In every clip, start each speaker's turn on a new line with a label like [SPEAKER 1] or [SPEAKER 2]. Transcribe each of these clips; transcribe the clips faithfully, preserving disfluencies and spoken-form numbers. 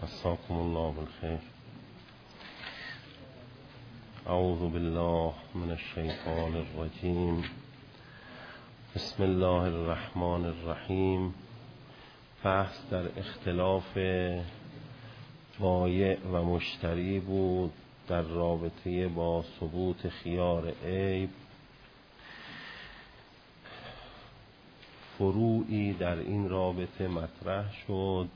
[SPEAKER 1] مساكم الله بالخير. اعوذ بالله من الشیطان الرجیم. بسم الله الرحمن الرحیم. بحث در اختلاف بایع و مشتری بود در رابطه با ثبوت خیار عیب. فروعی در این رابطه مطرح شد.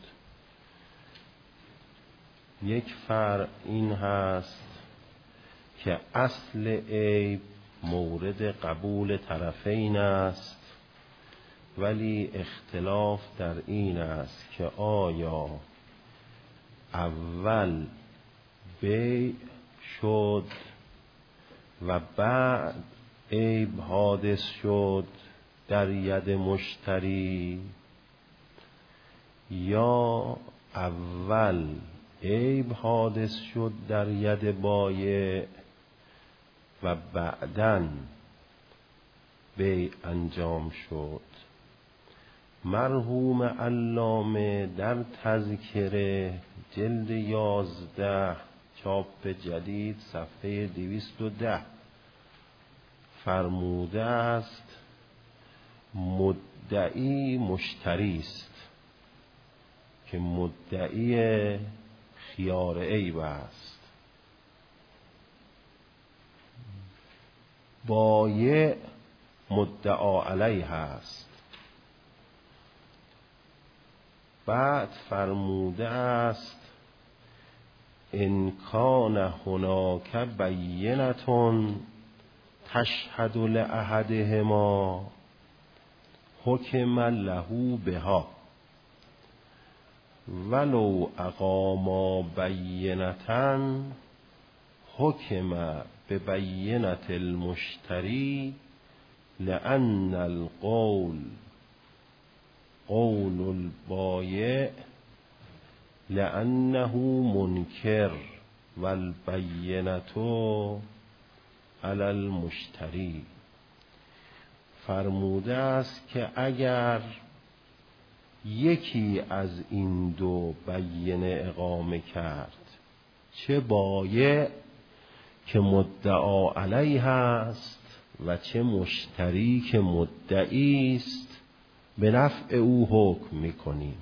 [SPEAKER 1] یک فرع این هست که اصل عیب مورد قبول طرفین است، ولی اختلاف در این است که آیا اول بیع شد و بعد عیب حادث شد در ید مشتری، یا اول عیب حادث شد در ید بایع و بعداً بیع انجام شد. مرحوم علامه در تذکره جلد یازده چاپ جدید صفحه دویست و ده فرموده است مدعی مشتری است که مدعی خیار عیب است. بایع مدعا علیه است. بعد فرموده است ان کان هناک بینة تشهد لاحدهما حکم له بها ولو اقاما بینة حکم ببینة المشتری لأن القول قول البایع لأنه منکر والبینة علی المشتری. فرموده است که اگر یکی از این دو بینه اقامه کرد، چه بایع که مدعا علیه است و چه مشتری که مدعی است، به نفع او حکم میکنیم.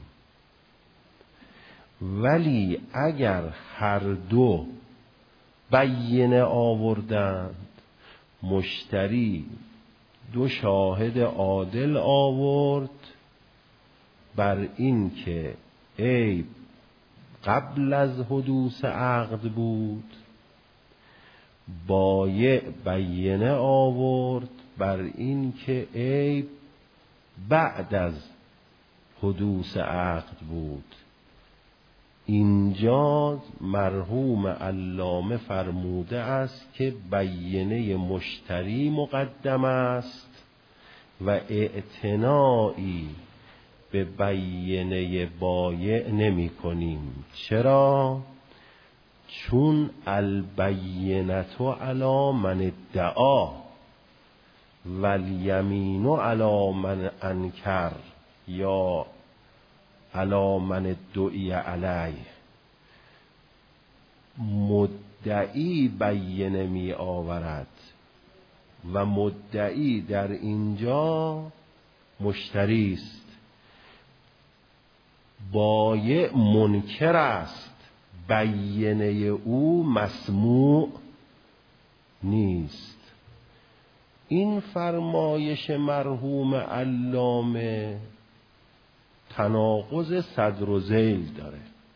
[SPEAKER 1] ولی اگر هر دو بینه آوردند، مشتری دو شاهد عادل آورد بر این که عیب قبل از حدوث عقد بود، بایع بینه آورد بر این که عیب بعد از حدوث عقد بود، اینجا مرحوم علامه فرموده است که بینه مشتری مقدم است و اعتنایی به بینه بایع نمی کنیم. چرا؟ چون البینة علی من ادعا والیمین علی من انکر یا علی من ادعی علیه. مدعی بینه می آورد و مدعی در اینجا مشتری است. بایع منکر است، بینه او مسموع نیست. این فرمایش مرحوم علامه تناقض صدر و ذیل داره.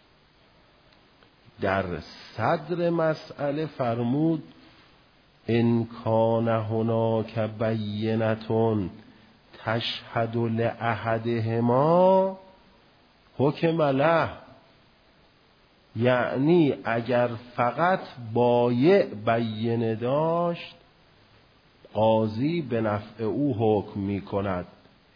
[SPEAKER 1] در صدر مسئله فرمود ان کان هناک بینة تشهد لاحدهما حکم له، یعنی اگر فقط بایع بینه داشت، قاضی به نفع او حکم می کند.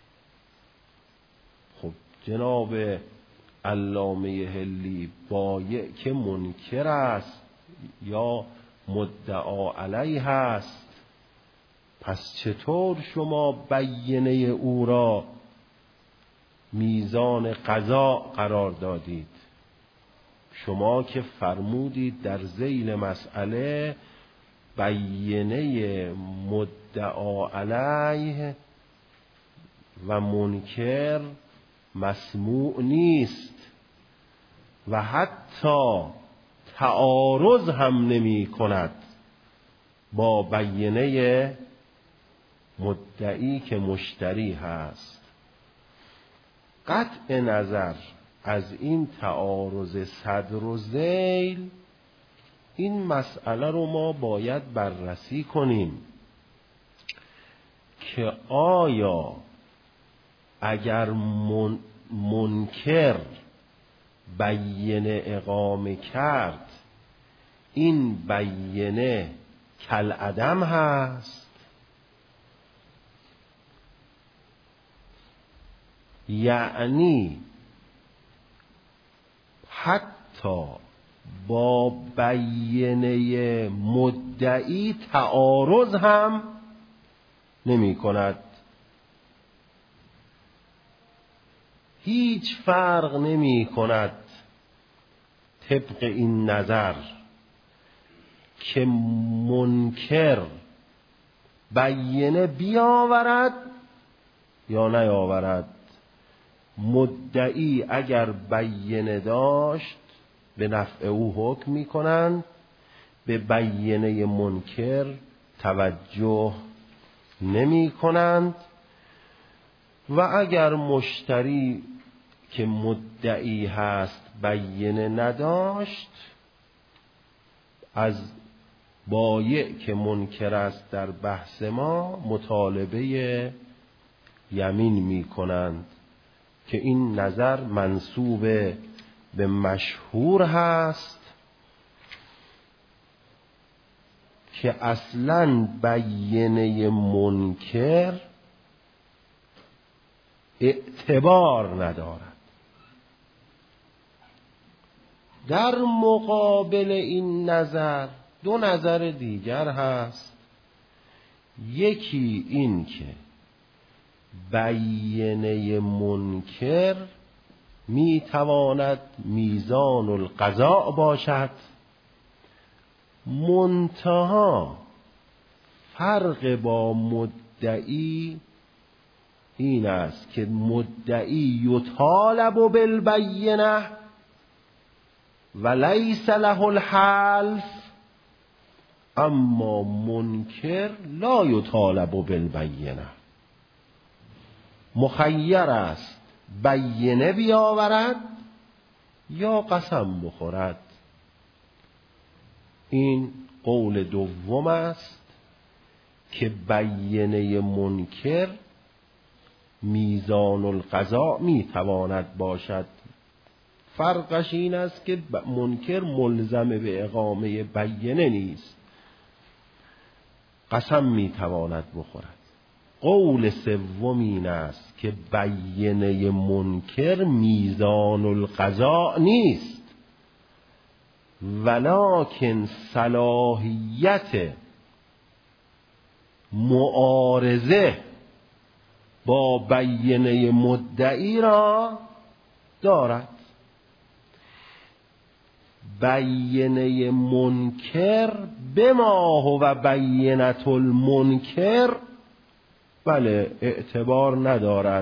[SPEAKER 1] خب جناب علامه حلی، بایع که منکر است یا مدعا علیه است، پس چطور شما بینه او را میزان قضا قرار دادید؟ شما که فرمودید در ذیل مسئله بیینه مدعا علیه و منکر مسموع نیست و حتی تعارض هم نمی کند با بیینه مدعی که مشتری هست. قطع نظر از این تعارض صدر و ذیل، این مسئله رو ما باید بررسی کنیم که آیا اگر من منکر بیینه اقامه کرد این بیینه کالعدم هست، یعنی حتی با بیینه مدعی تعارض هم نمی کند. هیچ فرق نمی کند طبق این نظر که منکر بیینه بیاورد یا نیاورد. مدعی اگر بیینه داشت به نفع او حکم می کنند، به بیینه منکر توجه نمی کنند. و اگر مشتری که مدعی هست بیینه نداشت، از بایع که منکر است در بحث ما مطالبه یمین می کنند که این نظر منسوب به مشهور هست که اصلاً بیینه منکر اعتبار ندارد. در مقابل این نظر دو نظر دیگر هست. یکی این که بیینه منکر می تواند میزان القضاء باشد، منتها فرق با مدعی این است که مدعی یطالب بالبینه و لیس له الحلف، اما منکر لا یطالب بالبینه، مخیر است بیینه بیاورد یا قسم بخورد. این قول دوم است که بیینه منکر میزان القضاء میتواند باشد. فرقش این است که منکر ملزم به اقامه بیینه نیست، قسم میتواند بخورد. قول سوم این است که بیینه منکر میزان القضاء نیست، ولکن صلاحیت معارضه با بیینه مدعی را دارد. بیینه منکر بما هو بینة المنکر بله اعتبار ندارد،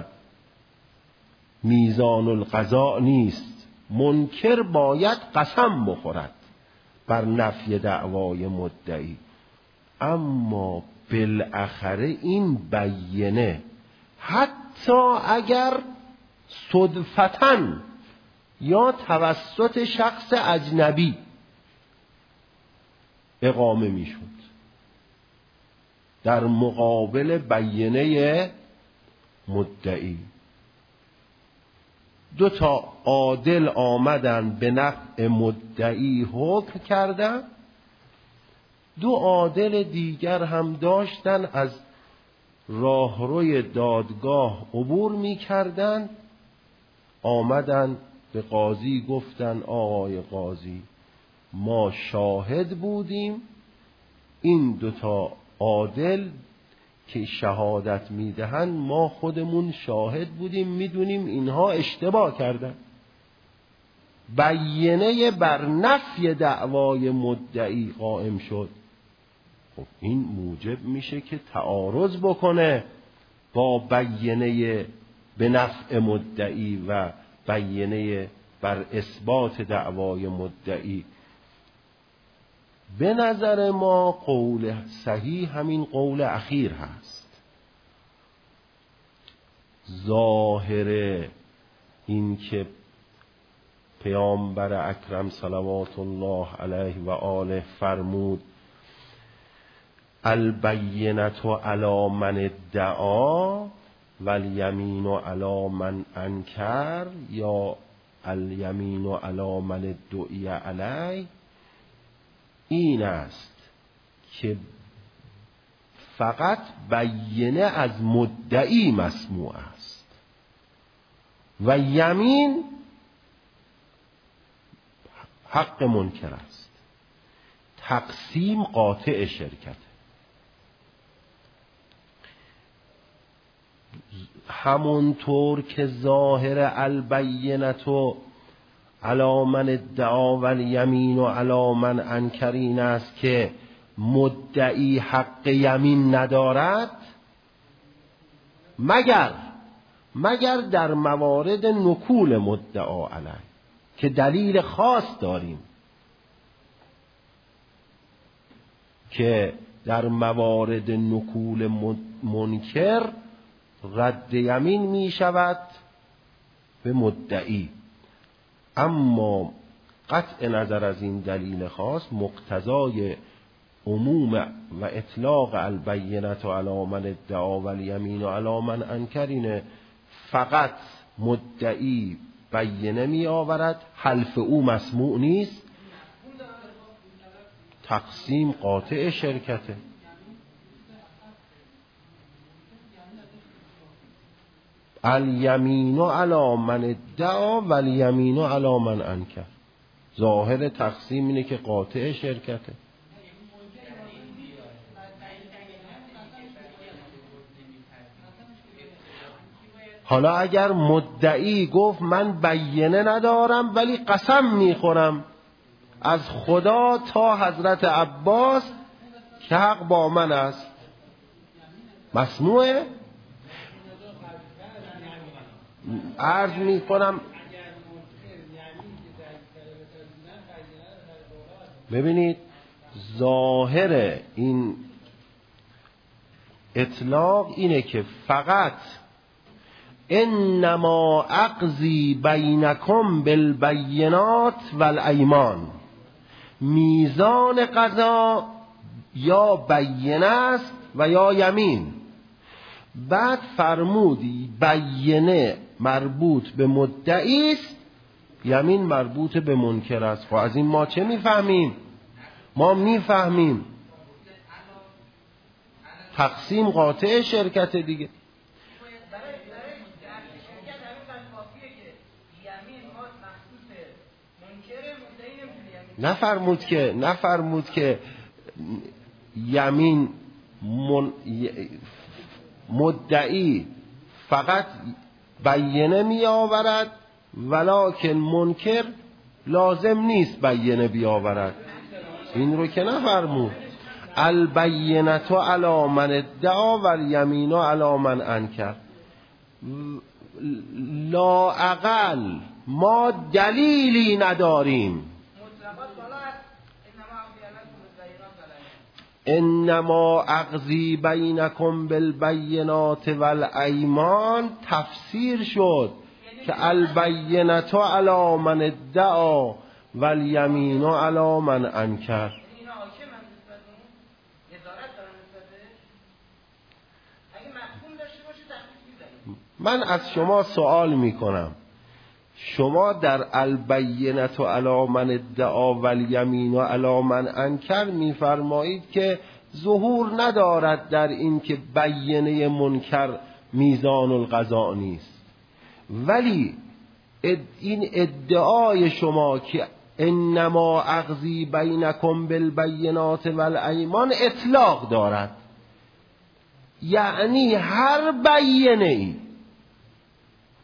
[SPEAKER 1] میزان القضاء نیست. منکر باید قسم بخورد بر نفی دعوای مدعی، اما بالاخره این بیینه حتی اگر صدفتاً یا توسط شخص اجنبی اقامه می شد در مقابل بیینه مدعی، دو تا عادل آمدن به نفع مدعی حکم کردن، دو عادل دیگر هم داشتن از راهروی دادگاه عبور می کردن، آمدن به قاضی گفتن آقای قاضی ما شاهد بودیم، این دوتا عادل که شهادت میدهن ما خودمون شاهد بودیم، میدونیم اینها اشتباه کردن. بینه بر نفی دعوای مدعی قائم شد، خب این موجب میشه که تعارض بکنه با بینه به نفع مدعی و بینه بر اثبات دعوای مدعی. به نظر ما قول صحیح همین قول اخیر هست. ظاهر این که پیامبر اکرم صلوات الله علیه و آله فرمود البینة علی من ادعا و الیمین علی من انکر یا الیمین علی من ادعی علیه، این است که فقط بینه از مدعی مسموع است و یمین حق منکر است. تقسیم قاطع شرکت. همونطور که ظاهر البینة علی من ادعا و الیمین علی من انکر این است که مدعی حق یمین ندارد مگر مگر در موارد نکول مدعا علیه که دلیل خاص داریم، که در موارد نکول منکر رد یمین می شود به مدعی. اما قطع نظر از این دلیل خاص مقتضای عموم و اطلاق البینة علی من ادعا و الیمین علی من انکر اینه فقط مدعی بینه می آورد، حلف او مسموع نیست، تقسیم قاطع شرکته. الیمین علی من ادعا و الیمین علی من انکر، ظاهر تقسیم اینه که قاطع شرکته. حالا اگر مدعی گفت من بینه ندارم ولی قسم میخورم از خدا تا حضرت عباس که حق با من است، مسموعه؟ عرض میکنم ببینید ظاهر این اطلاق اینه که فقط انما اقضی بینکم بالبینات والایمان، میزان قضا یا بینه است و یا یمین. بعد فرمودی بینه مربوط به مدعی است، یمین مربوط به منکر است. خب از این ما چه میفهمیم؟ ما میفهمیم تقسیم قاطع شرکت دیگه. نفرمود که نفرمود که یمین من... مدعی فقط بینه می آورد ولکن منکر لازم نیست بینه بیاورد. این رو که نفرمود. البینة علی من ادعا و الیمین علی من انکر. لا اقل ما دلیلی نداریم. انما اقضی بینکم بالبینات والایمان تفسیر شد که البینة علی من ادعا و الیمین علی من انکر. من از شما سوال میکنم، شما در البینة علی من ادعا و الیمین علی من انکر میفرمایید که ظهور ندارد در این که بینه منکر میزان القضا نیست، ولی این ادعای شما که انما اقضی بینکم بالبینات والایمان اطلاق دارد، یعنی هر بینه ای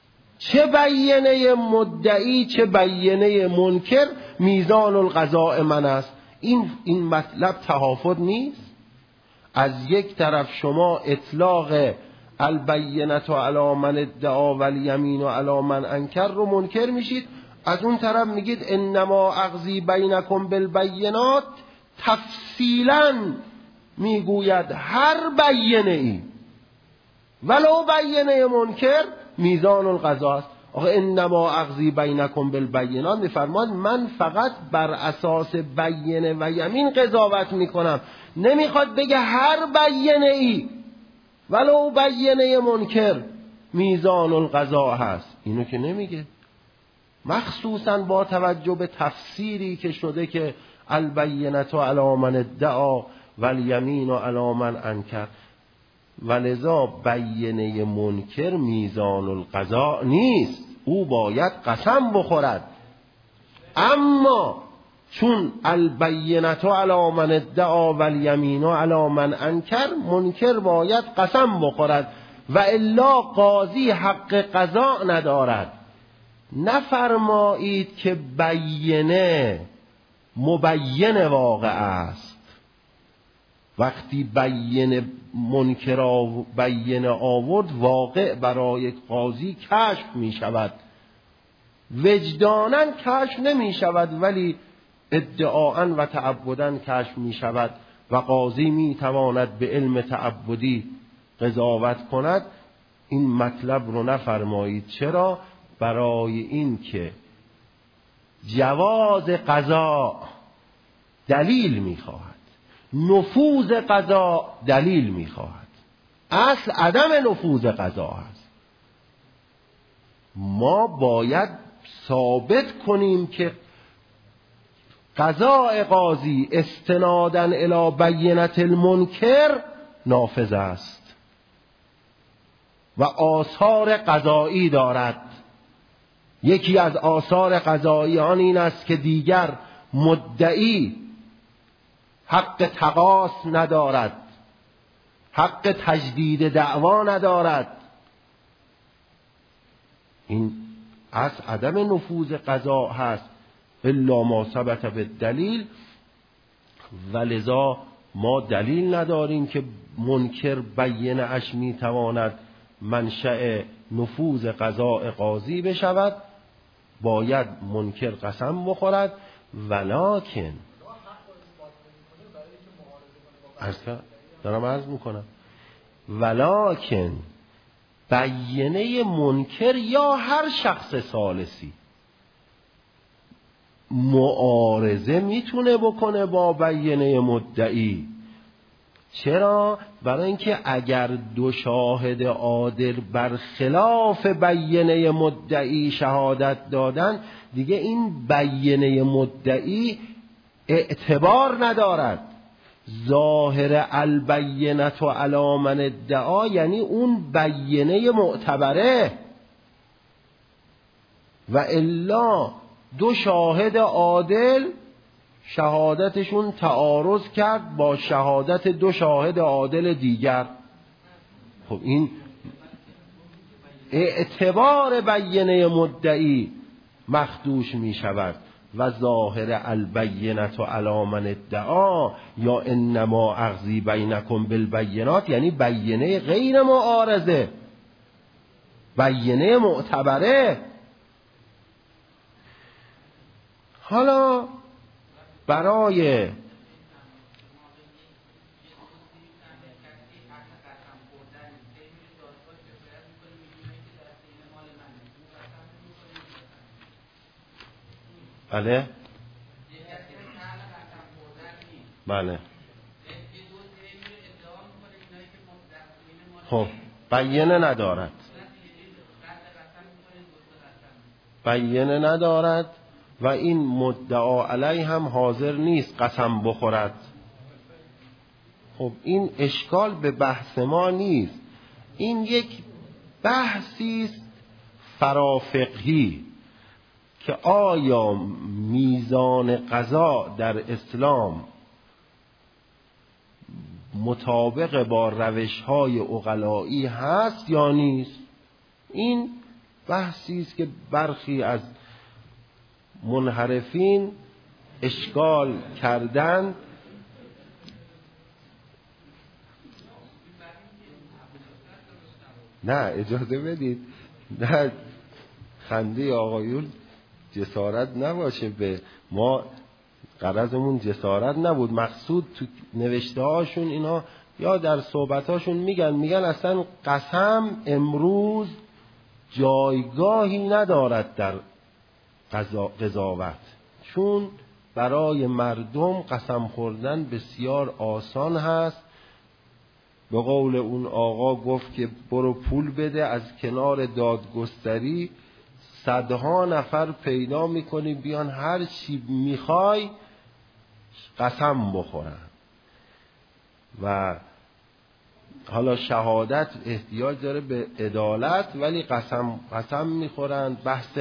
[SPEAKER 1] چه بیینه مدعی چه بیینه منکر میزان القضاء من است. این این مطلب تهافت نیست؟ از یک طرف شما اطلاق البینة علی من ادعا و الیمین علی من انکر رو منکر میشید، از اون طرف میگید انما اقضی بینکم بالبینات، تفصیلا میگوید هر بیینه ای ولو بیینه منکر میزان القضا است. آخه انما اقضی بینکم بالبینات میفرماد من فقط بر اساس بیینه و یمین قضاوت میکنم، نمیخواد بگه هر بیینه ای ولو بیینه منکر میزان القضا هست، اینو که نمیگه. مخصوصا با توجه به تفسیری که شده که البینة علی من ادعا و الیمین علی من انکر، ولذا بیینه منکر میزان القضا نیست، او باید قسم بخورد. اما چون البینة علی من ادعا و الیمین علی من انکر، منکر باید قسم بخورد و الا قاضی حق قضا ندارد. نفرمایید که بیینه مبین واقع است. وقتی بیینه منکر بیینه آورد، واقع برای قاضی کشف می شود، وجداناً کشف نمی شود ولی ادعاءً و تعبداً کشف می شود و قاضی می تواند به علم تعبدی قضاوت کند. این مطلب رو نفرمایید. چرا؟ برای این که جواز قضا دلیل می خواهد، نفوذ قضا دلیل می خواهد. اصل عدم نفوذ قضا هست. ما باید ثابت کنیم که قضاء قاضی استناداً الی بینة المنکر نافذ است و آثار قضایی دارد. یکی از آثار قضایی آن این است که دیگر مدعی حق تقاص ندارد، حق تجدید دعوا ندارد. این از عدم نفوذ قضا هست الا ما ثبت بالدلیل. ولذا ما دلیل نداریم که منکر بیینه اش میتواند منشأ نفوذ قضاء قاضی بشود، باید منکر قسم بخورد. ولکن دارم عرض میکنم ولکن بیینه منکر یا هر شخص ثالثی معارضه میتونه بکنه با بیینه مدعی. چرا؟ برای اینکه اگر دو شاهد عادل بر خلاف بیینه مدعی شهادت دادن، دیگه این بیینه مدعی اعتبار ندارد. ظاهر البینة علی من ادعا یعنی اون بیینه معتبره، و الا دو شاهد عادل شهادتشون تعارض کرد با شهادت دو شاهد عادل دیگر. خب این اعتبار بیینه مدعی مخدوش می شود. و ظاهر البینة علی من ادعا یا انما اقضی بینکم بالبینات یعنی بیینه غیر معارضه، بیینه معتبره. حالا برای بله بله خب بیینه ندارد، بیینه ندارد و این مدعا علیه هم حاضر نیست قسم بخورد. خب این اشکال به بحث ما نیست، این یک بحثی است فرافقهی که آیا میزان قضا در اسلام مطابق با روش‌های عقلایی هست یا نیست. این بحثی است که برخی از منحرفین اشکال کردن. نه اجازه بدید، نه خنده آقایون جسارت نباشه، به ما غرضمون جسارت نبود. مقصود تو نوشته هاشون اینا یا در صحبت هاشون میگن میگن اصلا قسم امروز جایگاهی ندارد در قضاوت، چون برای مردم قسم خوردن بسیار آسان هست. به قول اون آقا گفت که برو پول بده، از کنار دادگستری صدها نفر پیدا میکنی بیان هر چی میخوای قسم بخورن. و حالا شهادت احتیاج داره به عدالت، ولی قسم قسم میخورن. بحث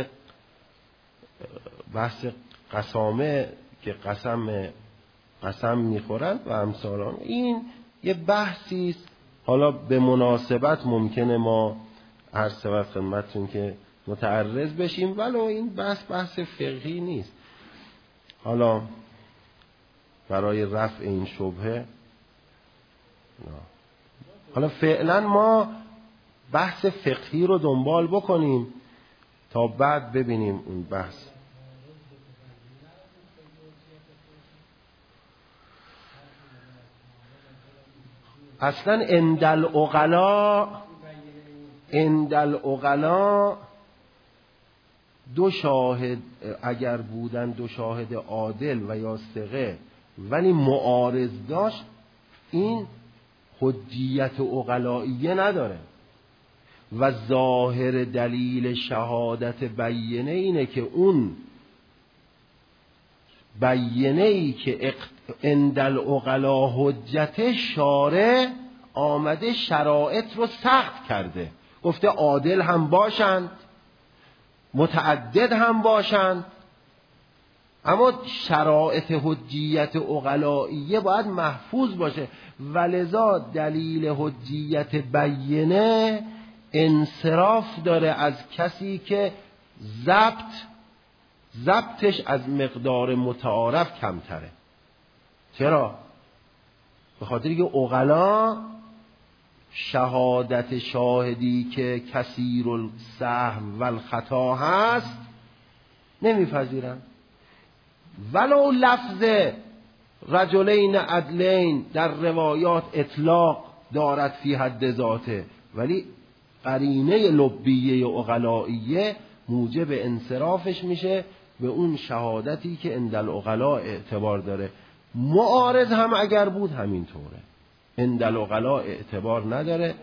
[SPEAKER 1] بحث قسامه که قسم قسم میخورن و امثال این یه بحثی است. حالا به مناسبت ممکنه ما هر سبب خدمتتون که متعرض بشیم، ولو این بحث بحث فقهی نیست. حالا برای رفع این شبهه نه. حالا فعلا ما بحث فقهی رو دنبال بکنیم تا بعد ببینیم اون بحث. اصلا اندل عقلا اندل عقلا دو شاهد اگر بودن، دو شاهد عادل و یا ثقه ولی معارض داشت، این حجیت عقلائیه نداره. و ظاهر دلیل شهادت بینه اینه که اون بینه ای که اندل عقلا حجت شارع آمده شرایط رو سخت کرده، گفته عادل هم باشند، متعدد هم باشند، اما شرایط حجیت عقلائیه باید محفوظ باشه. ولذا دلیل حجیت بینه انصراف داره از کسی که ضبط ضبطش از مقدار متعارف کمتره. چرا؟ به خاطری که عقلا شهادت شاهدی که کثیر السهو و الخطا هست نمیپذیرن، ولو لفظ رجلین عدلین در روایات اطلاق دارد فی حد ذاته، ولی قرینه لبیه عقلائیه موجب انصرافش میشه به اون شهادتی که اندل عقلا اعتبار داره. معارض هم اگر بود همینطوره، اندل عقلا اعتبار نداره.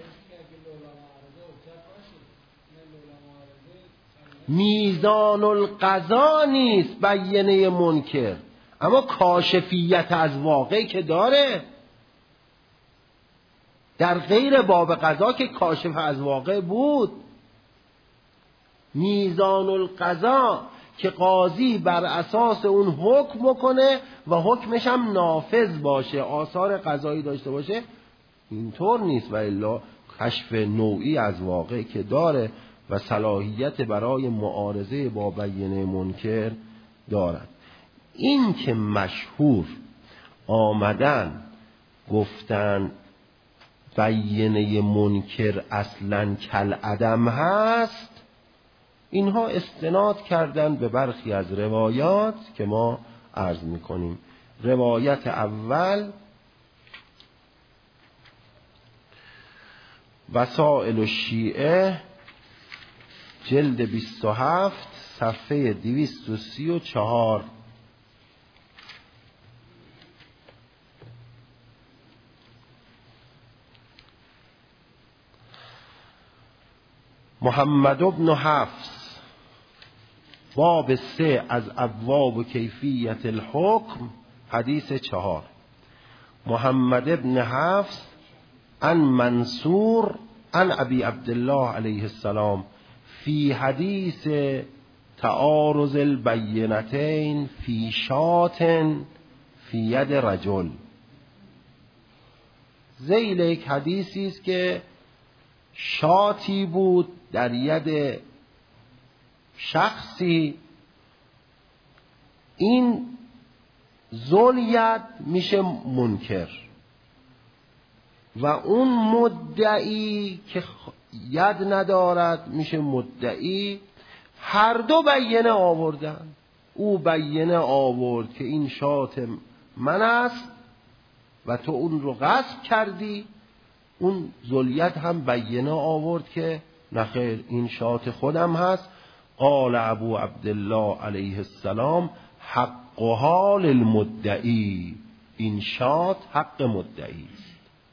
[SPEAKER 1] میزان القضا نیست بینه منکر، اما کاشفیت از واقع که داره. در غیر باب قضا که کاشف از واقع بود. میزان القضا که قاضی بر اساس اون حکم کنه و حکمش هم نافذ باشه، آثار قضایی داشته باشه، اینطور نیست. و الا کشف نوعی از واقع که داره و صلاحیت برای معارضه با بینه منکر دارد. این که مشهور آمدن گفتن بینه منکر اصلاً کالعدم هست، اینها استناد کردن به برخی از روایات که ما عرض میکنیم. روایت اول وسائل الشیعه جلد بیست و هفت صفحه دویست و سی و چهار. محمد ابن حفص باب سه از ابواب و کیفیت الحکم حدیث چهار. محمد ابن حفص عن منصور عن ابی عبدالله علیه السلام فی حدیث تعارض البینتین فی شات فی ید رجل. ذیل یک حدیثی است که شاتی بود در ید شخصی این ذوالید میشه منکر و اون مدعی که ید ندارد میشه مدعی، هر دو بیینه آوردن. او بیینه آورد که این شات من است و تو اون رو غصب کردی، اون ذوالید هم بیینه آورد که نخیر این شات خودم هست. قال ابو عبدالله علیه السلام حقها للمدعی، این شات حق مدعی است.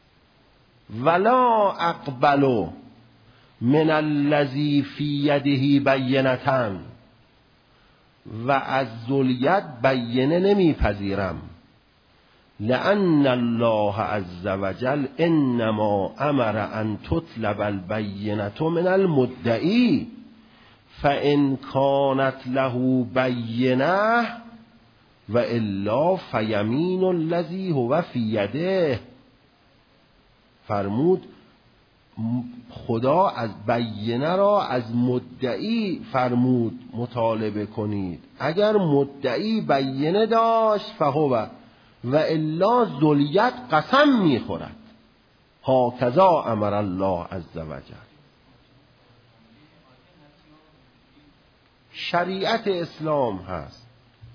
[SPEAKER 1] ولا اقبل من الذی فی یده بینتن، و از ذوالید بیینه نمیپذیرم. لأن الله عز وجل انما امر ان تطلب البینة من المدعی فان کانت له بینه و الا فیمین الذی هو فی یده. فرمود خدا از بینه را از مدعی فرمود مطالبه کنید. اگر مدعی بینه داشت فهو و الا ذوالید قسم میخورد. هاکذا امر الله عز وجل. شریعت اسلام هست.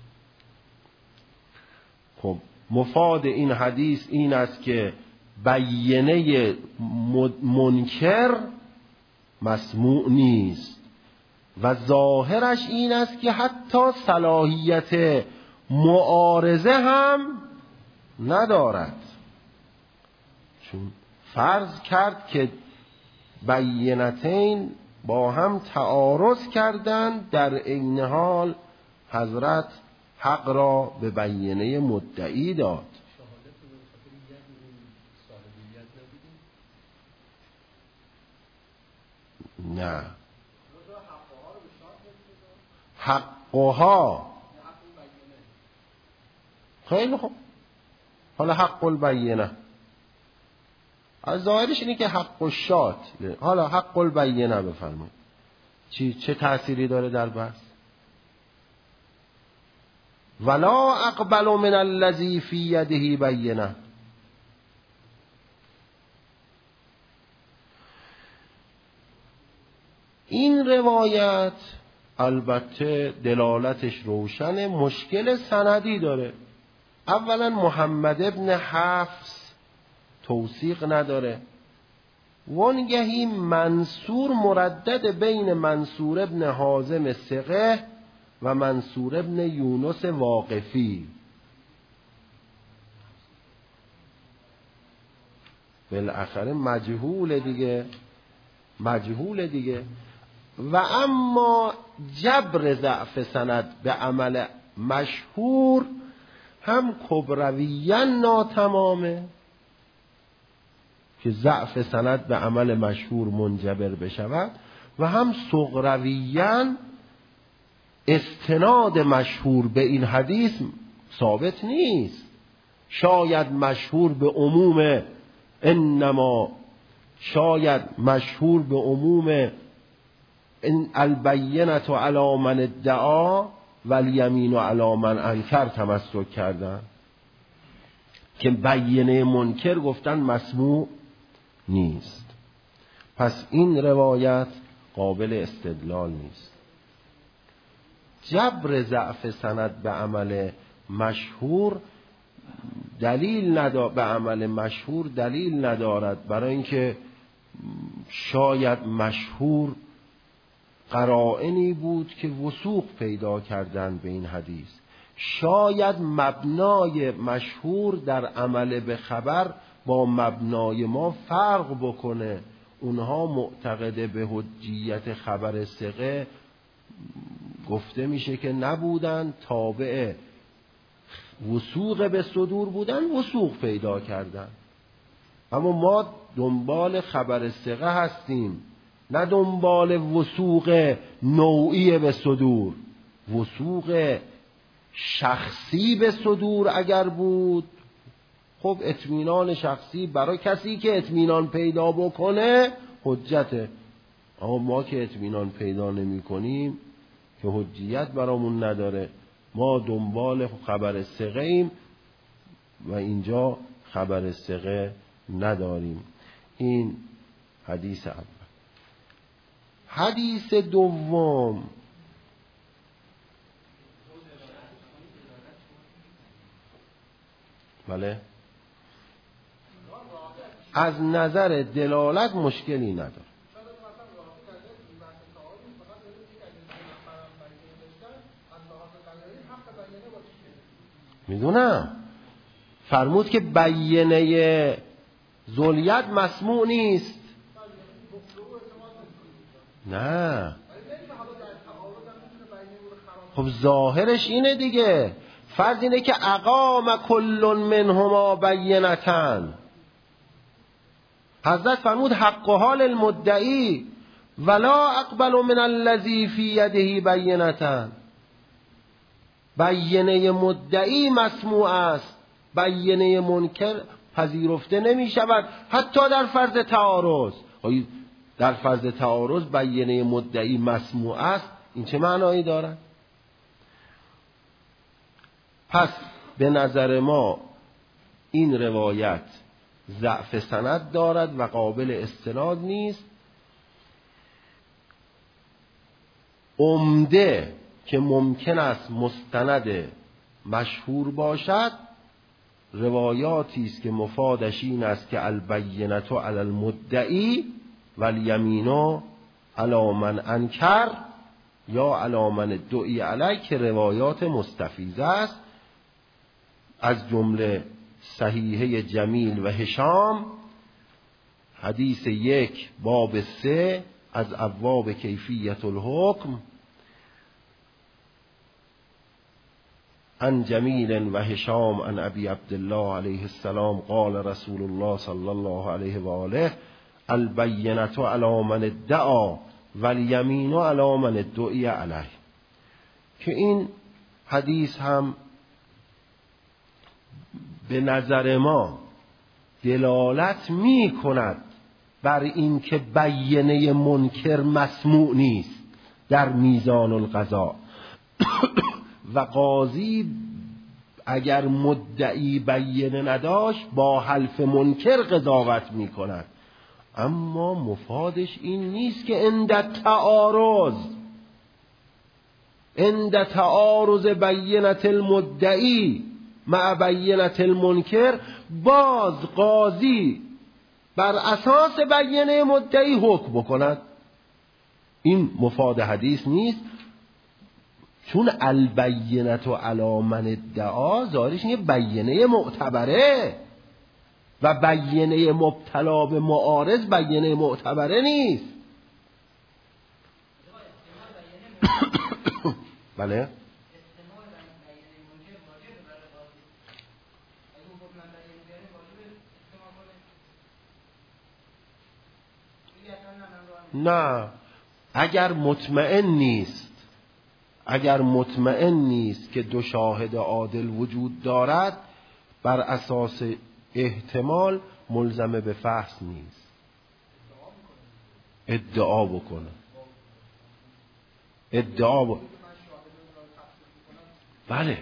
[SPEAKER 1] خب مفاد این حدیث این است که بیینه منکر مسموع نیست و ظاهرش این است که حتی صلاحیت معارضه هم ندارد، چون فرض کرد که بینتین با هم تعارض کردند، در عین حال حضرت حق را به بینه مدعی داد. نه حقها خیلی خوب. حالا حق البینه از ظاهرش اینه که حق الشات، حالا حق البینه بفرمایید چی چه تأثیری داره در بحث؟ ولا اقبل من الذی فی یده بینه. این روایت البته دلالتش روشنه، مشکل سندی داره. اولا محمد ابن حفص توثیق نداره، وانگهی منصور مردد بین منصور ابن حازم ثقه و منصور ابن یونس واقفی. بالاخره مجهول دیگه، مجهول دیگه. و اما جبر ضعف سند به عمل مشهور هم کبرویاً ناتمامه که ضعف سند به عمل مشهور منجبر بشود، و هم صغرویاً استناد مشهور به این حدیث ثابت نیست. شاید مشهور به عموم انما شاید مشهور به عموم ان البینة علی من ادعا و الیمین علی من انکر تمسک کردن که بینه منکر گفتن مسموع نیست. پس این روایت قابل استدلال نیست. جبر ضعف سند به عمل مشهور دلیل ندارد، به عمل مشهور دلیل ندارد، برای اینکه شاید مشهور قرائنی بود که وثوق پیدا کردن به این حدیث. شاید مبنای مشهور در عمل به خبر با مبنای ما فرق بکنه. اونها معتقد به حجیت خبر ثقه گفته میشه که نبودن، تابع وثوق به صدور بودن، وثوق پیدا کردن. اما ما دنبال خبر ثقه هستیم، نه دنبال وثوق نوعی به صدور. وثوق شخصی به صدور اگر بود، خب اطمینان شخصی برای کسی که اطمینان پیدا بکنه حجته. اما ما که اطمینان پیدا نمی کنیم که حجیت برامون نداره. ما دنبال خبر ثقه ایم و اینجا خبر ثقه نداریم. این حدیث اول. حدیث دوم، بله، از نظر دلالت مشکلی نداره. میدونم فرمود که بیینه ذولیت مسموع نیست. نه خب ظاهرش اینه دیگه. فرض اینه که اقام کل منهما بینتن. حضرت فرمود حق و حال المدعی ولا اقبل من الذی فی یده بینتن. بینه مدعی مسموع است، بینه منکر پذیرفته نمی شود، حتی در فرض تعارض. در فرض تعارض بینه مدعی مسموع است، این چه معنایی دارد؟ پس به نظر ما این روایت ضعف سند دارد و قابل استناد نیست. عمده که ممکن است مستند مشهور باشد روایاتی است که مفادش این است که البینة علی المدعی و الیمین علی من انکر یا علی من ادعی علیه، که روایات مستفیضه است، از جمله صحیحه جمیل و هشام، حدیث یک باب سه از ابواب کیفیت الحکم، عن جمیل و هشام عن ابی عبدالله علیه السلام قال رسول الله صلی الله علیه و آله البینة علی من ادعا و الیمین علی من ادعی علیه. که این حدیث هم به نظر ما دلالت می کند بر این که بینه منکر مسموع نیست در میزان القضا و قاضی اگر مدعی بینه نداشت با حلف منکر قضاوت می کند. اما مفادش این نیست که عند تعارض عند تعارض بینة المدعی مع بینة المنکر باز قاضی بر اساس بینه مدعی حکم بکند. این مفاد حدیث نیست، چون البینة علی من ادعا ظاهرش یه بینه معتبره و بینه مبتلا به معارض بینه معتبره نیست. بله نه، اگر مطمئن نیست اگر مطمئن نیست که دو شاهد عادل وجود دارد، بر اساس احتمال ملزمه به فحص نیست، ادعا بکنه ادعا ب... بله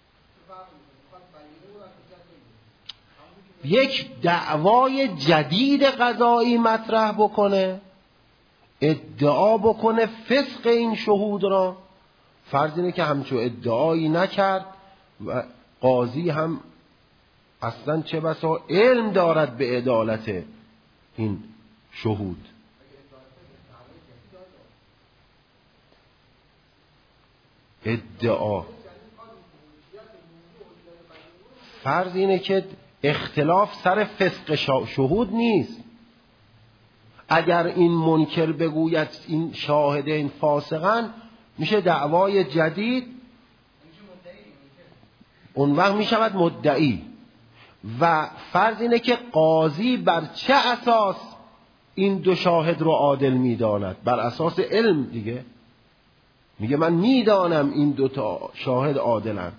[SPEAKER 1] یک دعوای جدید قضایی مطرح بکنه، ادعا بکنه فسق این شهود را. فرض اینه که همچو ادعایی نکرد و قاضی هم اصلا چه بسا علم دارد به عدالت این شهود. ادعا فرض اینه که اختلاف سر فسق شهود نیست. اگر این منکر بگوید این شاهد این فاسقن، میشه دعوای جدید، اون وقت میشود مدعی. و فرض اینه که قاضی بر چه اساس این دو شاهد رو عادل میداند؟ بر اساس علم دیگه. میگه من میدانم این دو تا شاهد عادلن.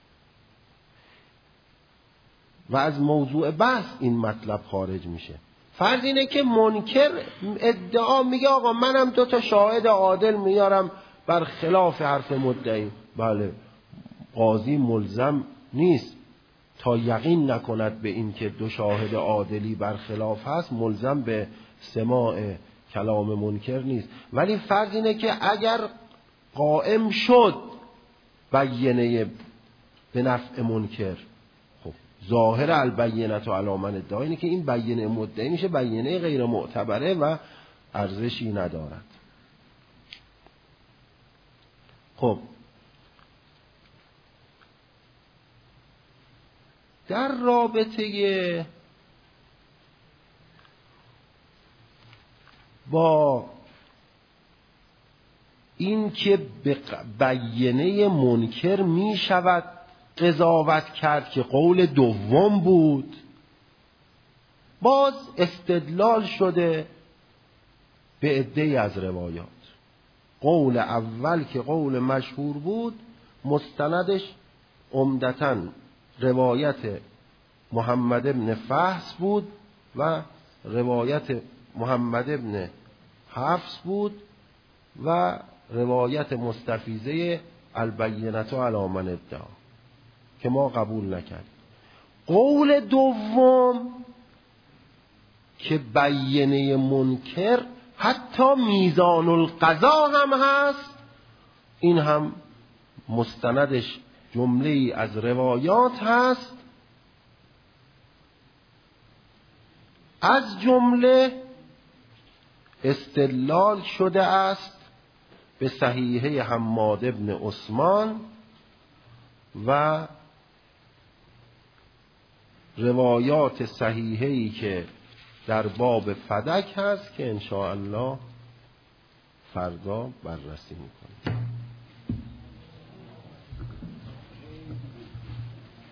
[SPEAKER 1] و از موضوع بحث این مطلب خارج میشه. فرض اینه که منکر ادعا میگه آقا منم دو تا شاهد عادل میارم بر خلاف حرف مدعی. بله، قاضی ملزم نیست تا یقین نکند به این که دو شاهد عادلی بر خلاف هست، ملزم به سماع کلام منکر نیست. ولی فرض اینه که اگر قائم شد بیینه به نفع منکر، خب ظاهر البینة علی من ادعا اینه که این بیینه مدعی میشه بیینه غیر معتبره و ارزشی ندارد. خب در رابطه با این که به بیینه منکر می شود قضاوت کرد که قول دوم بود، باز استدلال شده به عده‌ای از روایات. قول اول که قول مشهور بود مستندش عمدتاً روایت محمد ابن فحص بود و روایت محمد ابن حفص بود و روایت مستفیضه البینة علی من ادعا که ما قبول نکردیم. قول دوم که بیینه منکر حتی میزان القضا هم هست، این هم مستندش جمله ای از روایات هست، از جمله استدلال شده است به صحیحه حماد ابن عثمان و روایات صحیحه‌ای که در باب فدک هست که انشاءالله فردا بررسی میکنیم.